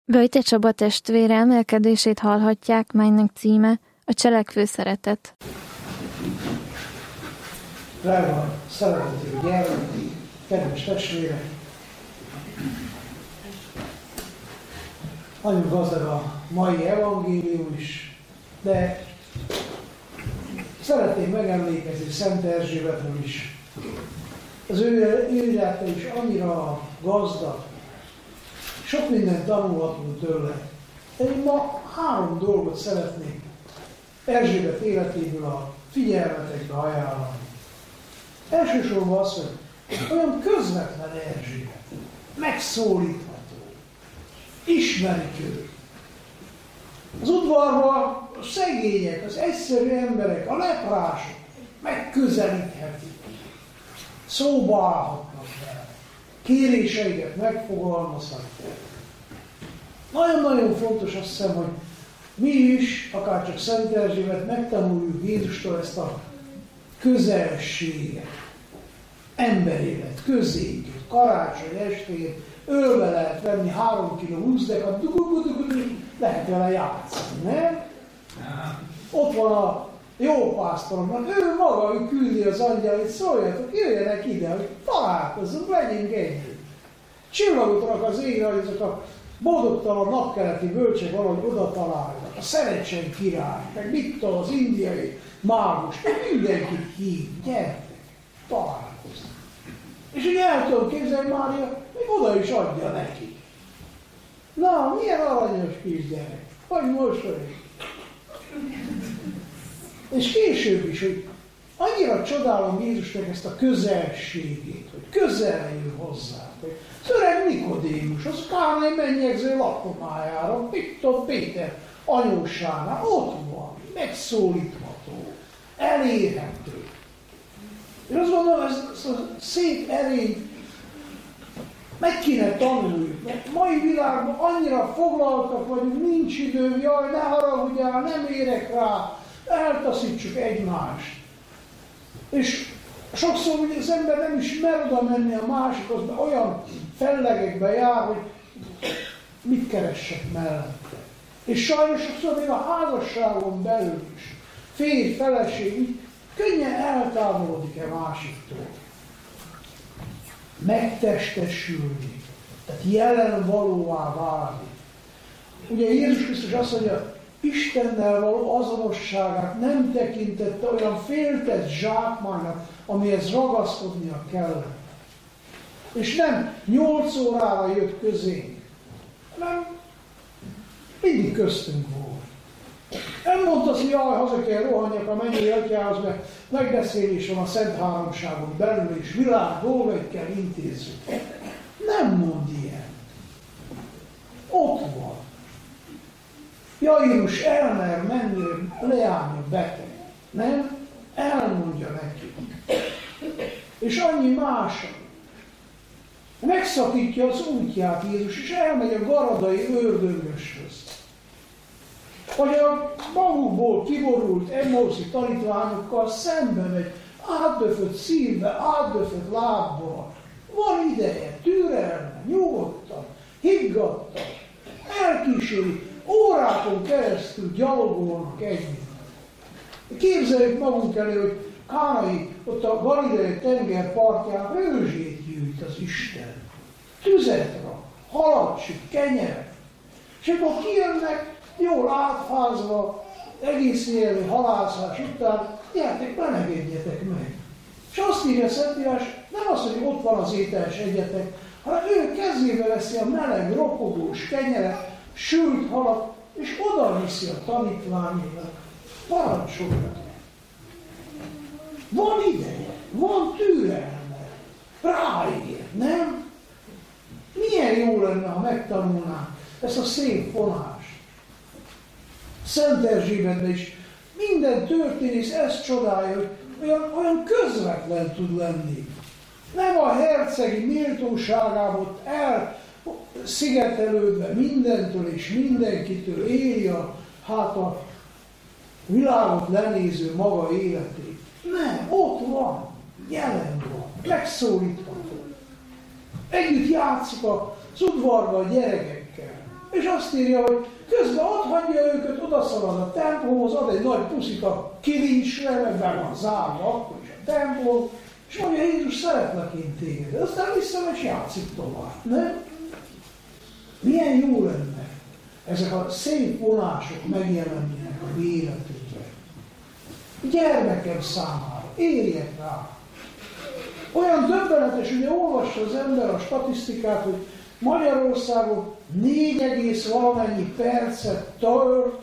Gajté Csaba testvére emelkedését hallhatják, melynek címe a Cselekvő szeretet. Drága, szeretető gyermek, kedves testvérek! Nagyon gazdag a mai evangélium is, de szeretném megemlékezni Szent Erzsébetről is. Az ő élete is annyira gazdag, sok mindent tanulhatunk tőle. De én ma 3 dolgot szeretnék Erzsébet életéből a figyelmetekbe ajánlani. Elsősorban az, hogy olyan közvetlen Erzsébet, megszólítható, ismerik őt. Az udvarban a szegények, az egyszerű emberek, a leprások megközelíthetik, szóba állhatnak vele, kéréseiket megfogalmazhatják. Nagyon-nagyon fontos azt hiszem, hogy mi is, akárcsak Szent Erzsébet, megtanuljuk Jézustól ezt a közelséget, emberélet, közéket, karácsony estén, ölbe lehet venni 3 kg húszdekat, lehet vele játszani, nem? Ott van a jó pásztoromban, ő maga, ő küldi az angyalait, szóljatok, jöjjenek ide, hogy találkozzunk, legyünk együtt. Csillagot rak az égre, hogy ezek a boldogtalan napkeleti bölcsek valahogy oda találnak, a Szerencsen király, meg mit tudom, az indiai mágus, meg mindenkit hív, gyertek, találkozni. És ugye el tudom képzelni, Mária még oda is adja neki. Na, milyen aranyos kisgyerek, vagy mosolyog. És később is, hogy annyira csodálom Jézusnak ezt a közelségét, hogy közel jön hozzá, hogy az öreg Nikodémus, az Kánai mennyegző lakomájára, Péter anyósánál, ott van, megszólítható, elérhető. Én azt gondolom, ezt a szép erényt meg kéne tanuljuk, mert mai világban annyira foglaltak vagyunk, nincs időm, jaj, ne haragudjál, nem érek rá, eltaszítsuk egymást. És sokszor ugye az ember nem is mer oda menni a másikhoz, mert olyan fellegekbe jár, hogy mit keressek mellette. És sajnos sokszor még a házasságon belül is, férj, feleség, könnyen eltávolodik-e másiktól. Megtestesülni, tehát jelen valóvá válni. Ugye Jézus Krisztus azt mondja, Istennel való azonosságát nem tekintette olyan féltett zsákmánynak, amihez ragaszkodnia kellett. És nem 8 órára jött közénk, hanem mindig köztünk volt. Nem mondta azt, hogy jaj, haza kell rohanjak a mennyei atyához, mert megbeszélés van a Szent Háromságon belül, és világ dolgait kell intézzük. Nem mond ilyen. Ott van. Jairus elmer menni, leállni a beteg. Nem? Elmondja neki. És annyi mása. Megszakítja az útját Jézus, és elmegy a garadai ördögöshöz. Vagy a magukból kiborult Emmauszi tanítványokkal szembe megy, átdöfött szívbe, átdöfött lábbal. Van ideje, türelme, nyugodtan, higgadtan, elkíséri, órákon keresztül gyalogolnak együtt. Képzeljük magunk elé, hogy Kánai, ott a Galilei tenger partján rőzsét gyűjt az Isten. Tüzet rak, halat süt, kenyeret. És akkor kijönnek, jól átfázva, egész éjjeli halászás után, gyertek, melegedjetek meg. És azt írja a Szentírás, nem az, hogy ott van az ételes egyetek, hanem ő kezébe veszi a meleg, ropogós kenyeret, sült halat, és oda viszi a tanítványainak. Parancsoljatok! Van ideje, van türelme, ráér, nem? Milyen jó lenne, ha megtanulnánk ezt a szép vonást. Szent Erzsébetben is minden történész ezt csodálja, hogy olyan közvetlen tud lenni. Nem a hercegi méltóságából elszigetelődve mindentől és mindenkitől éli a világot lenéző maga életét. Nem, ott van, jelen van, megszólítható. Együtt játszunk az udvarban a gyerekekkel. És azt írja, hogy közben hagyja őket, odaszalad a templomhoz, ad egy nagy puszit a kilincsre, meg be van zárva, akkor is a templom, és mondja, Jézus, szeretlek én téged. De aztán visszamegy és játszik tovább, nem? Milyen jó lenne ezek a szép vonások megjelennének a mi életünkben. Gyermekem számára, érjek rá. Olyan döbbenetes, ugye olvassa az ember a statisztikát, hogy Magyarországon 4, valamennyi percet tart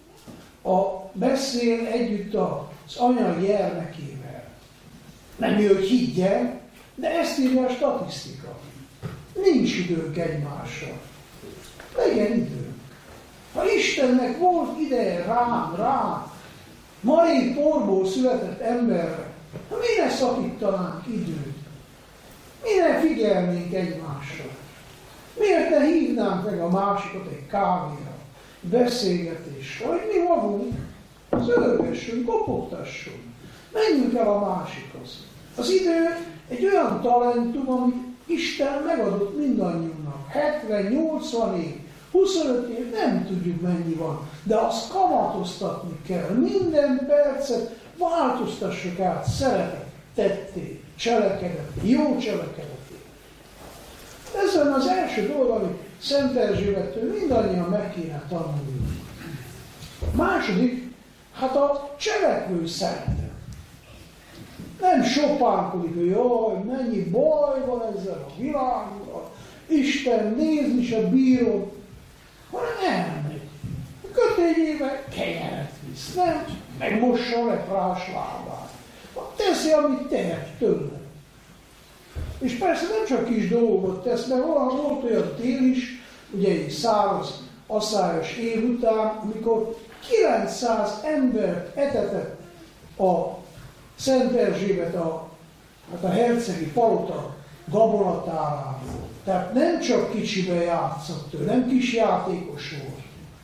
beszél együtt az anya gyermekével. Nem ő, hogy higgyen, de ezt írja a statisztika. Nincs időnk egymásra. Legyen időnk. Ha Istennek volt ideje rám, marék porból született emberre, mire szakítanánk időt? Mire figyelnénk egymásra? Miért ne hívnánk meg a másikat egy kávéra, beszélgetésre, hogy mi magunk zörgessünk, kopogtassunk, menjünk el a másikhoz. Az idő egy olyan talentum, amit Isten megadott mindannyiunknak. 70, 80 év, 25 év, nem tudjuk mennyi van, de azt kamatoztatni kell. Minden percet változtassuk át szeretetté, cselekedetté, jó cselekedetté. Ez lenne az első dolog, amit Szent Erzsébettől mindannyian meg kéne tanulni. Második, hát a cselekvő szeretet. Nem sopánkodik, hogy jaj, mennyi baj van ezzel a világgal, Isten nézni se bírom, hanem elmegy. A kötényébe kenyeret visz, nem? Megmossa a leprás lábát. Teszi, amit tehet tőle. És persze nem csak kis dolgot tesz, mert volt olyan tél is, ugye egy száraz, asszályos év után, amikor 900 embert etetett a Szent Erzsébet a hercegi palota gabonatárából. Tehát nem csak kicsibe játszott ő, nem kis játékos volt.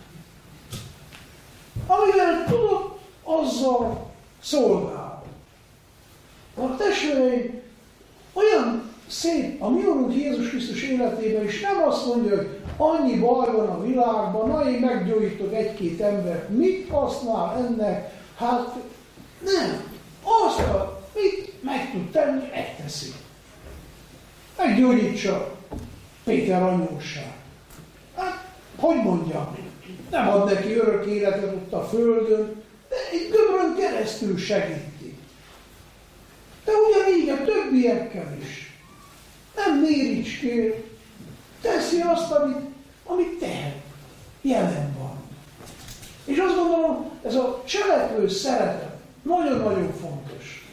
Amivel tudott, azzal szolgál. A testvéreim, olyan szép, a mi Urunk Jézus Krisztus életében is nem azt mondja, hogy annyi baj van a világban, na én meggyógyítok egy-két embert, mit használ ennek? Hát nem. Azt, mit meg tud tenni, megteszi. Meggyógyítsa Péter anyósát. Hát, hogy mondjam, nem ad neki örök életet ott a földön, de egy göbrön keresztül segíti. De ugyanígy a többiekkel is. Nem méricskél, teszi azt, amit tehet. Jelen van. És azt gondolom, ez a cselekvő szeretet nagyon-nagyon fontos.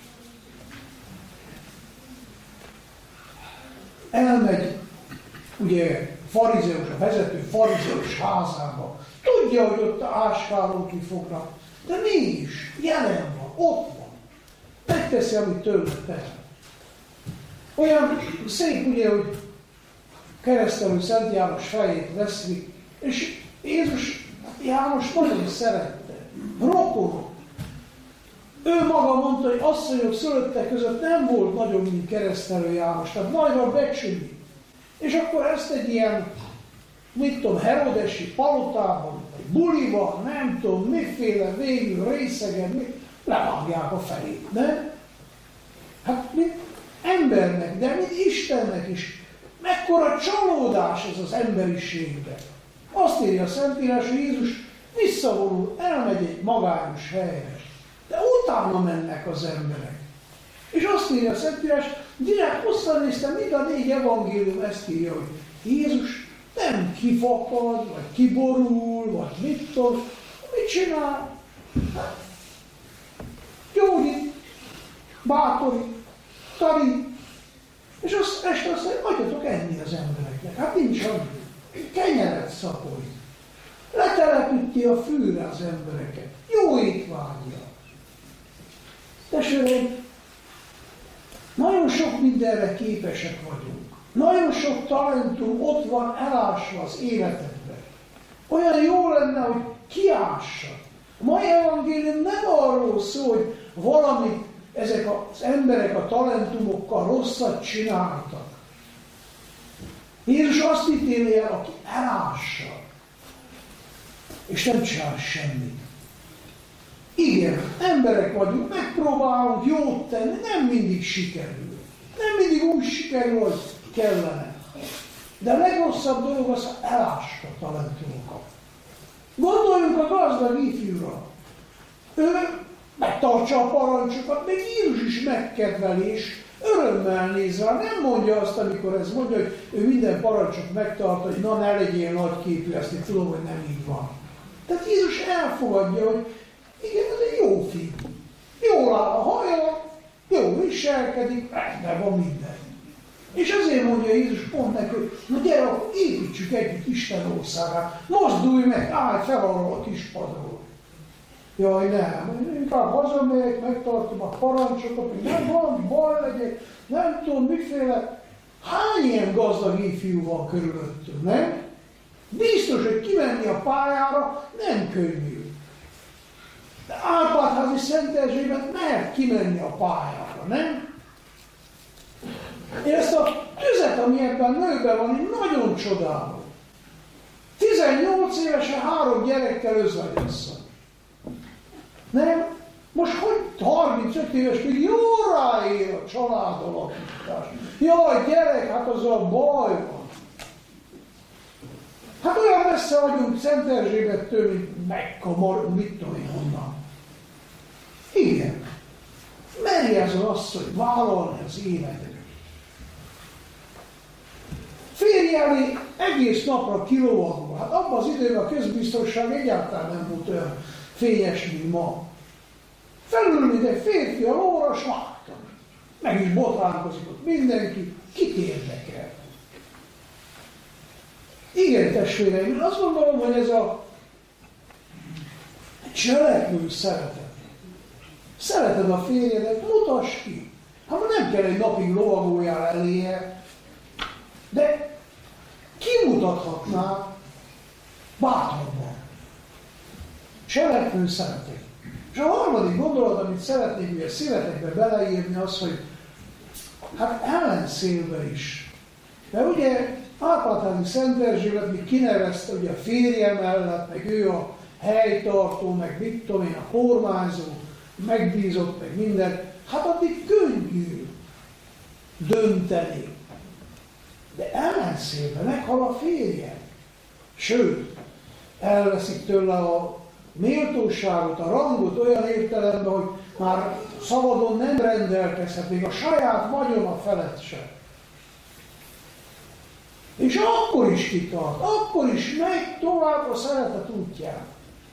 Elmegy, ugye, farizeus, a vezető farizeus házába. Tudja, hogy ott áskálók kifognak, de mégis jelen van, ott van. Megteszi, amit tőle tehet. Olyan szép, ugye, hogy keresztelő Szent János fejét veszik, és Jézus János nagyon szerette. Rokonok. Ő maga mondta, hogy asszonyok szülöttek között nem volt nagyobb, mint keresztelő János, tehát nagyra becsüli. És akkor ezt egy ilyen, mit tudom, herodesi palotában, vagy buliban, nem tudom, miféle végül részegen, levágják a fejét, nem? Hát mint embernek, de mint Istennek is. Mekkora csalódás ez az emberiségben. Azt írja a Szentírás, hogy Jézus visszavonul, elmegy egy magányos helyre. De utána mennek az emberek. És azt írja a Szentírás, direkt visszanéztem, mind a 4 evangélium ezt írja, hogy Jézus nem kifakad, vagy kiborul, vagy mit tudom, mit csinál? Hát, gyógyít, bátorít, tanít, és azt este azt mondja, adjatok enni az embereknek. Hát nincs annyi. Kenyeret szaporít. Letelepíti a fűre az embereket. Jó étvágyja. Testvérem, nagyon sok mindenre képesek vagyunk. Nagyon sok talentum ott van elásva az életedben. Olyan jó lenne, hogy kiássa. A mai evangélium nem arról szól, hogy valamit ezek az emberek a talentumokkal rosszat csináltak. Jézus azt ítéli el, aki elássa. és nem csinál semmit. Igen, emberek vagyunk, megpróbálunk jót tenni, nem mindig sikerül. Nem mindig úgy sikerül, hogy kellene. De a legrosszabb dolog az, ha elássa a talentumokat. Gondoljunk a gazdag ifjúra. Ő megtartsa a parancsokat, még Jézus is megkedveli, és örömmel néz rá. Nem mondja azt, amikor ez mondja, hogy ő minden parancsot megtart, hogy na ne legyél nagyképű, ezt én tudom, hogy nem így van. Tehát Jézus elfogadja, hogy igen, ez egy jó fiú. Jól áll a haja, jól viselkedik, rendben van minden. És azért mondja Jézus pont neki, hogy na gyere, akkor építsük együtt Isten országát, mozdulj meg, állj fel arról a kis padról. Jaj, nem, inkább hazamegyek, megtartom a parancsokat, hogy nem van, baj legyek, nem tudom miféle. Hány ilyen gazdag ifjú van körülöttünk, nem? Biztos, hogy kimenni a pályára nem könnyű. De Árpád-házi Szent Erzsébet mert kimenni a pályára, nem? Én ezt a tüzet, ami ebben nőben van, én nagyon csodálom. 18 évesen 3 gyerekkel özvegyasszony. Nem? Most hogy 35 éves még jól ráér a családalapítás. Jaj, gyerek, hát azzal baj van. Hát olyan messze vagyunk Szent Erzsébettől, mint Mekka, mit tudom én honnan. Igen. Merje ez az asszony vállalni az életet. Férj elé egész napra kilovagol. Hát abban az időben a közbiztonság egyáltalán nem volt olyan fényes, mint ma. Felülni egy férfi a lóra, s vágtam. Meg is botránkozik ott mindenki. Kit érdekel? Igen, testvéreim, én azt gondolom, hogy ez a cselekvő szeretet. Szereted a férjedet, mutasd ki. Hát nem kell egy napig lovagoljál eléje, de kimutathatná bátrabban. Cselekvő szeretet. És a harmadik gondolat, amit szeretnék ugye szívetekbe beleírni, az, hogy hát ellenszélbe is. Mert ugye Árpád-házi Szent Erzsébet még kinevezte ugye a férje mellett, meg ő a helytartó, meg mit tudom én, a kormányzó, megbízott, meg minden. Hát addig könnyű dönteni. De ellenszélben meghal a férje. Sőt, elveszik tőle a méltóságot, a rangot olyan értelemben, hogy már szabadon nem rendelkezhet, még a saját vagyona felett sem. És akkor is kitart, akkor is megy tovább a szeretet útján.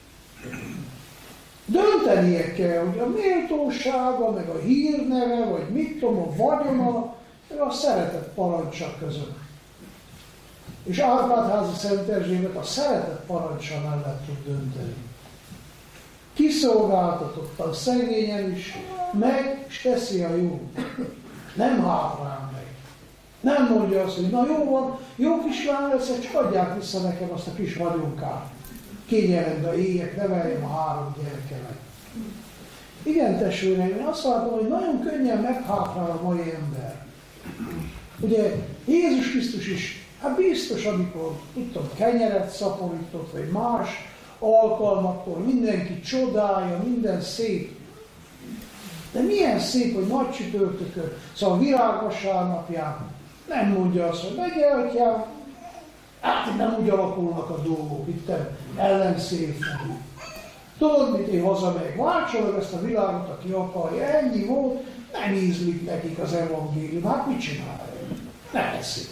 Döntenie kell, hogy a méltósága, meg a hírneve, vagy mit tudom, a vagyona, meg a szeretet parancsa között. És Árpád-házi Szent Erzsébet a szeretet parancsa mellett tud dönteni. Kiszolgáltatottan, szegényen is meg, és teszi a jó. Nem hátrál meg. Nem mondja azt, hogy na jó van, jó kislány lesz, csak adják vissza nekem azt a kis vagyonkát. Kényelembe éljek, neveljem a 3 gyerekemet. Igen, testvéreim, én azt látom, hogy nagyon könnyen meghátrál a mai ember. Ugye Jézus Krisztus is, hát biztos, amikor, tudtam, kenyeret szaporított, vagy más alkalmakkor mindenki csodálja, minden szép. De milyen szép, hogy nagy csütörtökön, szóval virágvasárnapján nem mondja azt, hogy megjelentjál, hát nem úgy alakulnak a dolgok, itt ellenszélfelé. Tudod, mit én hazamegyek, váltsa meg ezt a világot, aki akarja, ennyi volt, nem ízlik nekik az evangélium, hát mit csinálja? Nem eszik.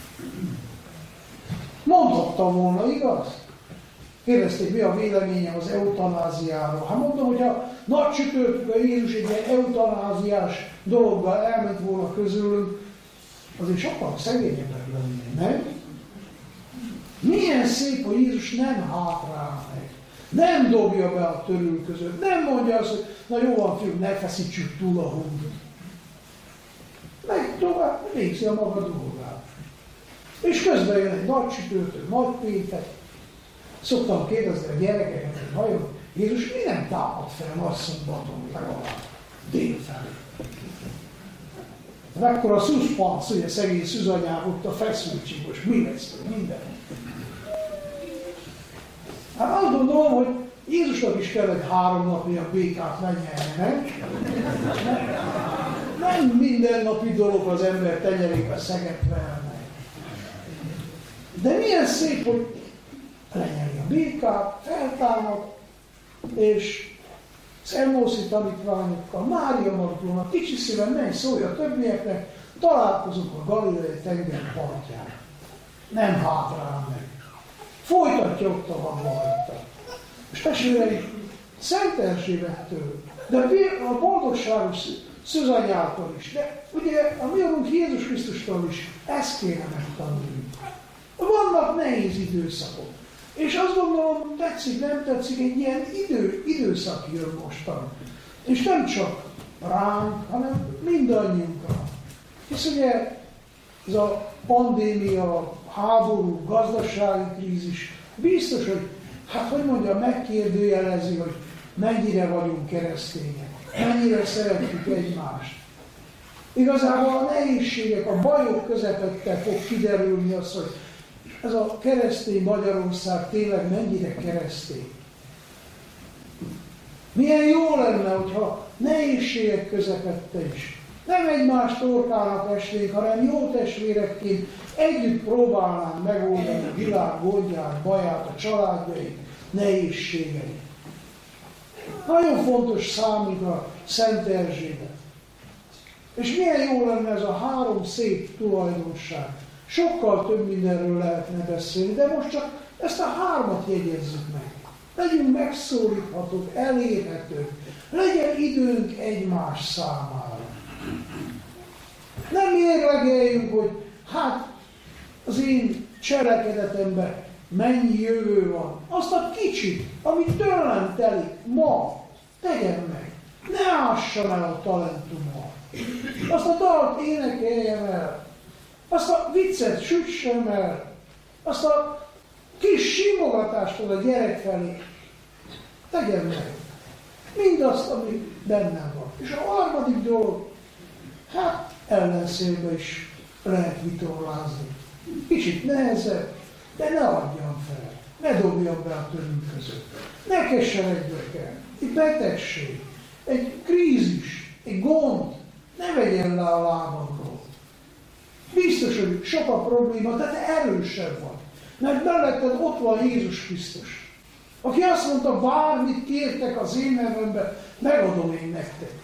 Mondhattam volna, igaz? Kérdezték, mi a véleményem az eutanáziáról. Hát mondom, hogy a nagy csütörtökön Jézus egy ilyen eutanáziás dologgal elment volna közülünk, azért sokkal szegényebbek lennénk, nem? Milyen szép, hogy Jézus nem hátrál meg. Nem dobja be a törül között. Nem mondja azt, hogy na jó van, fiúk, ne feszítsük túl a hungot. Meg tovább végzi a maga dolgát. És közben jön egy nagy csütörtök, nagy péntek. Szoktam kérdezni a gyerekeket, hogy vajon Jézus mi nem támad fel nagy szombaton legalább délfelé. Mekkora szuszpansz, ugye szegény szűzanyám ott a feszültség, most mi lesz, minden. Hát azt gondolom, hogy Jézusnak is kellett 3 napja a békát lenyeljenek. Nem mindennapi dolog az ember tenyerébe szeget vernek. De milyen szép, hogy lenyeli a békát, feltámad, és az Emmóuszi tanítványokkal, Mária Magdolna, kicsi szíven menj, szólj a többieknek, találkozunk a Galileai tenger partján. Nem hátrál meg. Folytatja ott a vagonrajta. És testvéreim, Szent Erzsébettől, de a boldogságos szűzanyától is, de ugye a mi Urunk Jézus Krisztustól is ezt kéne megtanulni. Vannak nehéz időszakok. És azt gondolom, tetszik, nem tetszik, egy ilyen időszak jön mostan. És nem csak ránk, hanem mindannyiunkra. Hisz ugye ez a pandémia, háború, gazdasági krízis, biztos, hogy, hát hogy mondja, megkérdőjelezi, hogy mennyire vagyunk keresztények, mennyire szeretjük egymást. Igazából a nehézségek, a bajok közepette fog kiderülni az, hogy ez a keresztény Magyarország tényleg mennyire keresztény. Milyen jó lenne, hogyha nehézségek közepette is nem egymást torkának esnénk, hanem jó testvérekként együtt próbálnánk megoldani a világ gondját, baját, a családjaink nehézségeit. Nagyon fontos számunkra Szent Erzsébet. És milyen jó lenne ez a 3 szép tulajdonság. Sokkal több mindenről lehetne beszélni, de most csak ezt a 3-at jegyezzük meg. Legyünk megszólíthatók, elérhetők, legyen időnk egymás számára. Nem mérlegeljünk, hogy hát az én cselekedetemben mennyi jövő van. Azt a kicsit, amit tőlem telik ma, tegyen meg. Ne ássam el a talentumot. Azt a dalt énekeljem el. Azt a viccet süssem el. Azt a kis simogatást a gyerek felé. Tegyen meg. Mindazt, ami bennem van. És a harmadik dolog, hát ellenszélbe is lehet vitorlázni. Kicsit nehezebb, de ne adjam fel. Ne dobjam be a törünk között. Ne keseredjek el. Egy betegség, egy krízis, egy gond, ne vegyen le a lábamról. Biztos, hogy sok a probléma, de te erősebb vagy. Mert melletted ott van Jézus Krisztus, aki azt mondta, bármit kértek az én nevemben, megadom én nektek.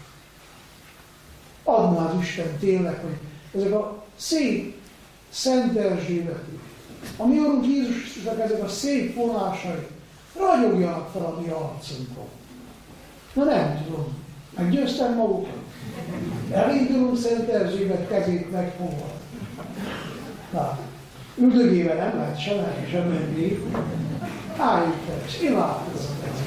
Adná az Isten tényleg, hogy ezek a szép Szent Erzsébetű, a mi Urunk Jézus Krisztusnak ezek a szép vonásai ragyogjanak fel a mi arcunkon. Na nem tudom, meggyőztem magukat. Elindulunk Szent Erzsébet kezét megfogva. Na, üldögével nem lehet sem menni. Álljunk fel, és imádkozzunk.